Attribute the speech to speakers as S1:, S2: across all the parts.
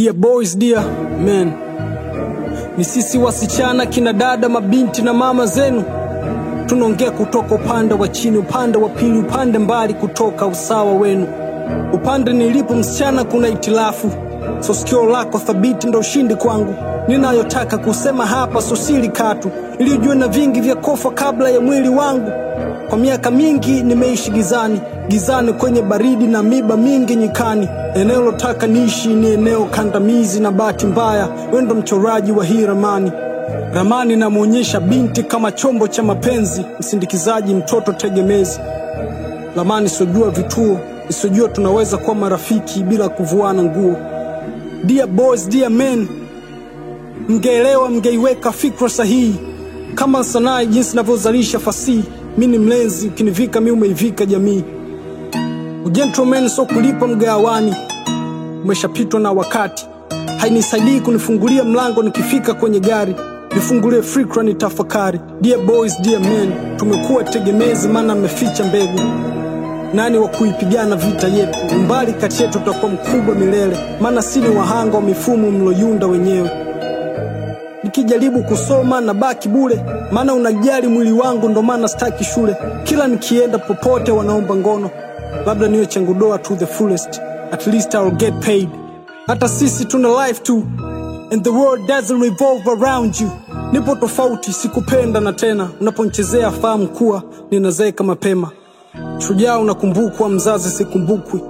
S1: Dear boys, dear men, ni sisi wasichana, kina dada, mabinti na mama zenu. Tunaongea kutoka upande wa chini, upande wa pili, upande mbali kutoka usawa wenu. Upande nilipo msichana kuna itilafu, so sikio lako thabiti ndo ushindi kwangu. Ninayotaka kusema hapa so siri katu, ili ujue na vingi vya kofa kabla ya mwili wangu. Kwa miaka mingi nimeishi gizani, gizani kwenye baridi na miba mingi nyikani. Eneo lotaka niishi ni eneo kandamizi, na bahati mbaya wendo mchoraji wa hii ramani. Ramani na muonyesha binti kama chombo cha mapenzi, msindikizaji, mtoto tegemezi. Ramani sojua vituo, isojua tunaweza kuwa marafiki bila kuvuana nguo. Dear boys, dear men, mngeelewa, mngeiweka fikra sahihi. Kama sanaa jinsi navyozalisha fasihi, mimi ni mlenzi, ukinivika mimi umeivika jamii. Gentleman so kulipa mgawani, umeshapitwa na wakati. Hainisaidii kunifungulia mlango nikifika kwenye gari, nifungulie fikra nitafakari. Dear boys, dear men, tumekuwa tegemezi maana mmeficha mbegu. Nani wa kuipigana vita yetu? Umbali kati yetu utakuwa mkubwa milele, maana si ni wahanga wa mifumo mloyunda wenyewe. Nikijaribu kusoma na baki bure, maana unajali mwili wangu ndo maana sitaki shule. Kila nikienda popote wanaomba ngono, labda niwe changudoa to the fullest, at least I'll get paid. Hata sisi tuna life too, and the world doesn't revolve around you. Nipo tofauti, sikupenda na tena unaponchezea fahamu kuwa ninazeeka mapema. Shujaa unakumbukwa, mzazi sikumbukwi.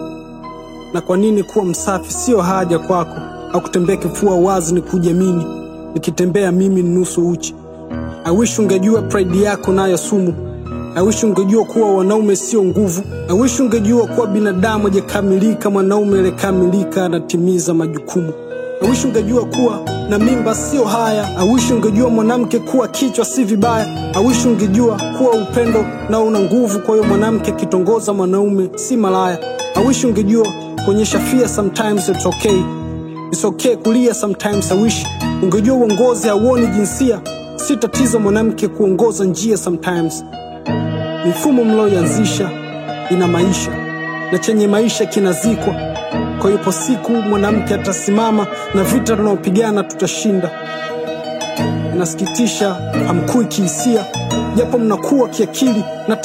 S1: Na kwa nini kuwa msafi sio haja kwako, au kutembea kifua wazi ni kujiamini, nikitembea mimi nusu uchi. I wish ungejua pride yako nayo sumu. I wish ungejua kuwa wanaume sio nguvu. I wish ungejua kuwa binadamu hajakamilika, mwanaume aliyekamilika anatimiza majukumu. I wish ungejua kuwa na mimba sio haya. I wish ungejua mwanamke kuwa kichwa si vibaya. I wish ungejua kuwa upendo na una nguvu, kwa hiyo mwanamke kitongoza mwanaume si malaya. I wish ungejua kuonyesha fear sometimes it's okay. It's okay kulia sometimes. I wish ungejua uongozi hauoni jinsia, si tatizo mwanamke kuongoza njia sometimes. Mifumo mlioanzisha ina maisha, na chenye maisha kinazikwa. Kwa hiyo siku mwanamke atasimama, na vita tunaopigana tutashinda. Inasikitisha hamkui kihisia, japo mnakuwa kiakili.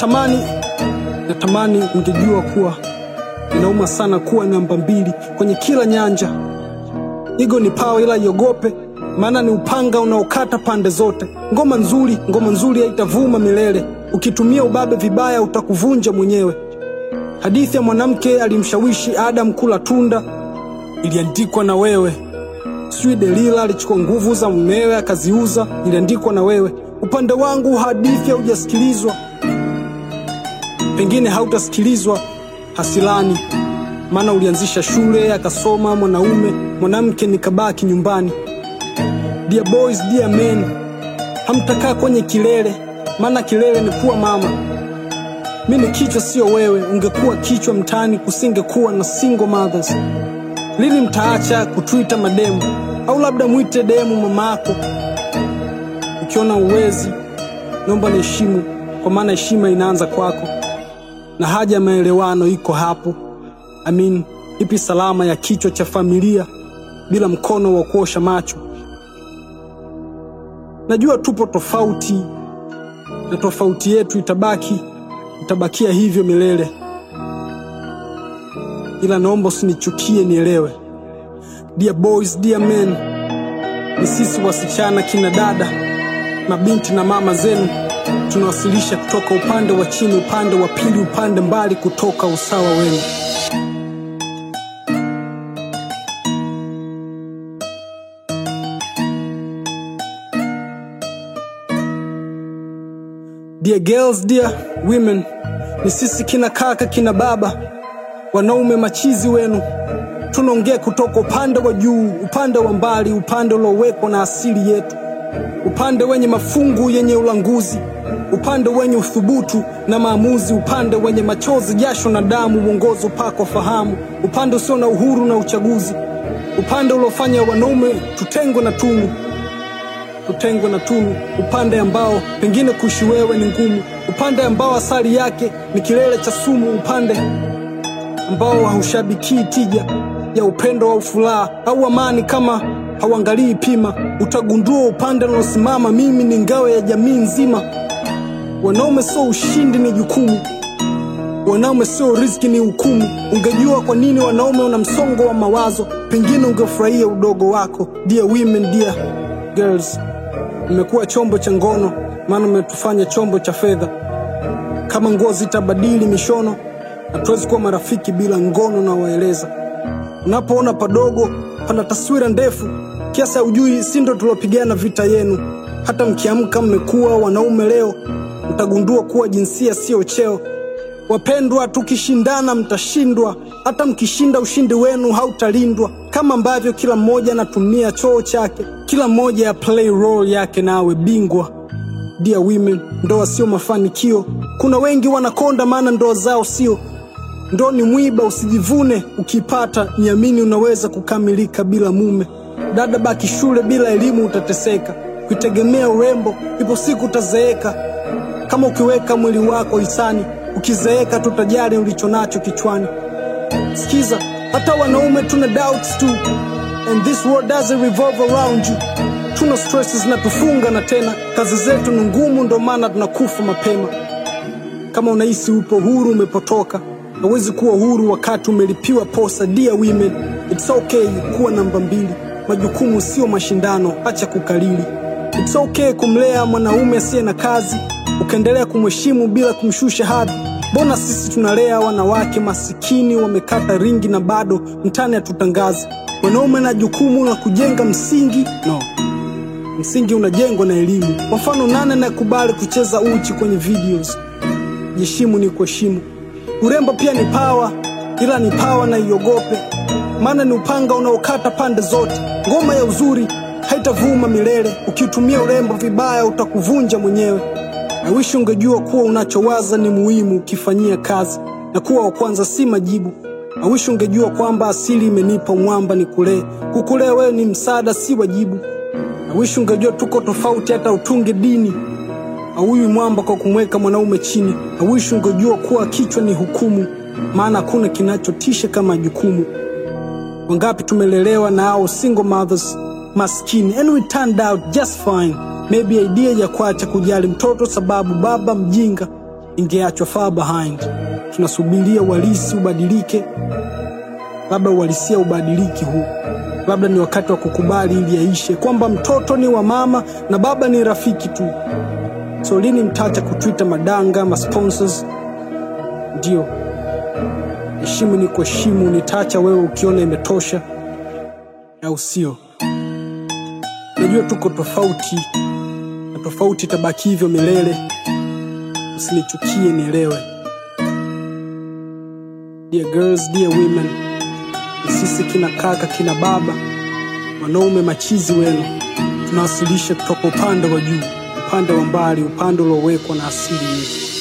S1: Natamani ungejua kuwa inauma sana kuwa namba 2 kwenye kila nyanja. Ego ni pao ila iogope, maana ni upanga unaokata pande zote. Ngoma nzuri haitavuma milele, ukitumia ubabe vibaya utakuvunja mwenyewe. Hadithi ya mwanamke alimshawishi Adam kula tunda, iliandikwa na wewe. Sui Delila alichukua nguvu za mumewe akaziuza, iliandikwa na wewe. Upande wangu hadithi haujasikilizwa, pengine hautasikilizwa hasilani, maana ulianzisha shule akasoma mwanamke nikabaki nyumbani. Dear boys, dear men, hamtakaa kwenye kilele, maana kilele ni kuwa mama. Mimi kichwa sio wewe, ungekuwa kichwa mtani kusingekuwa na single mothers. Lini mtaacha kutuita mademu, au labda muite demu mamako? Ukiona uwezi, naomba niheshimu, kwa maana heshima inaanza kwako. Na haja maelewano iko hapo. Ipi salama ya kichwa cha familia bila mkono wa kuosha macho? Najua tupo tofauti, na tofauti yetu itabakia hivyo milele. Ila naomba usinichukie, nielewe. Dear boys, dear men, ni sisi wasichana, kina dada, mabinti na mama zenu. Tunawasilisha kutoka upande wa chini, upande wa pili, upande mbali kutoka usawa wenu. Dear girls, dear women, ni sisi kina kaka, kina baba, wanaume machizi wenu. Tunaongea kutoka upande wa juu, upande wa mbali, upande uliowekwa na asili yetu. Upande wenye mafungu yenye ulanguzi, upande wenye uthubutu na maamuzi, upande wenye machozi, jasho na damu, uongozi upako fahamu, upande usio na uhuru na uchaguzi, upande uliofanya wanaume tutengwe na tunu, upande ambao pengine kuishi wewe ni ngumu, upande ambao asali yake ni kilele cha sumu, upande ambao haushabiki tija, ya upendo au furaha au amani. Kama hauangalii pima, utagundua upande unaosimama. Mimi ni ngao ya jamii nzima. Wanaume sio ushindi, ni jukumu. Wanaume sio riziki, ni hukumu. Ungejua kwa nini wanaume una msongo wa mawazo, pengine ungefurahia udogo wako. Dear women, dear girls, mmekuwa chombo cha ngono, maana mmetufanya chombo cha fedha. Kama ngozi itabadili mishono, hatuwezi kuwa marafiki bila ngono. Na waeleza, unapoona padogo pana taswira ndefu, kiasi hujui si ndo tulopigana vita yenu. Hata mkiamka mmekuwa wanaume leo, mtagundua kuwa jinsia sio cheo. Wapendwa, tukishindana mtashindwa, hata mkishinda ushindi wenu hautalindwa. Kama ambavyo kila mmoja anatumia choo chake, kila mmoja ya play role yake na awe bingwa. Dear women, ndoa sio mafanikio. Kuna wengi wanakonda maana ndoa zao sio. Ndoa ni mwiba, usijivune ukipata. Niamini unaweza kukamilika bila mume. Dada, baki shule, bila elimu utateseka. Kuitegemea urembo, ipo siku utazeeka. Kama ukiweka mwili wako hisani, ukizeeka tutajali ulichonacho kichwani. Sikiza, hata wanaume tuna doubts too, and this world doesn't revolve around you. Tuna stresses na tufunga, na tena kazi zetu ni ngumu, ndo maana tunakufa mapema. Kama unahisi upo huru, umepotoka. Hauwezi kuwa huru wakati umelipiwa posa. Dear women, it's okay kuwa namba 2. Majukumu sio mashindano, acha kukalili. It's okay kumlea mwanaume asiye na kazi, ukaendelea kumheshimu bila kumshusha hadhi. Mbona sisi tunalea wanawake masikini wamekata ringi na bado mtani hatutangazi? Wanaume na jukumu la kujenga msingi. No, msingi unajengwa na elimu. Kwa mfano, nani anakubali kucheza uchi kwenye videos? Jiheshimu ni kuheshimu. Urembo pia ni power, ila ni power na iogope, maana ni upanga unaokata pande zote. Ngoma ya uzuri haitavuma milele, ukitumia urembo vibaya utakuvunja mwenyewe. I wish ungejua kuwa unachowaza ni muhimu ukifanyia kazi, na kuwa wa kwanza si majibu. I wish ungejua kwamba asili imenipa mwamba ni kulee. Kukulea wewe ni msaada, si wajibu. I wish ungejua tuko tofauti hata utunge dini. Hauwi mwamba kwa kumweka mwanaume chini. I wish ungejua kuwa kichwa ni hukumu, maana hakuna kinachotisha kama jukumu. Wangapi tumelelewa na hao single mothers maskini, and we turned out just fine. Maybe idea ya kuacha kujali mtoto sababu baba mjinga ingeachwa far behind. Tunasubiria uhalisi ubadilike, labda uhalisia ubadiliki huu. Labda ni wakati wa kukubali ili yaishe kwamba mtoto ni wa mama na baba ni rafiki tu. So lini mtacha kutwita madanga ma sponsors? Ndio, heshimu ni kuheshimu. Nitacha wewe ukiona imetosha, au sio? Najua tuko tofauti, na tofauti tabaki hivyo milele. Usinichukie, nielewe. Dear girls, dear women, sisi kina kaka, kina baba, wanaume machizi wenu, tunawasilisha kutoka upande wa juu, upande wa mbali, upande uliowekwa na asili yetu.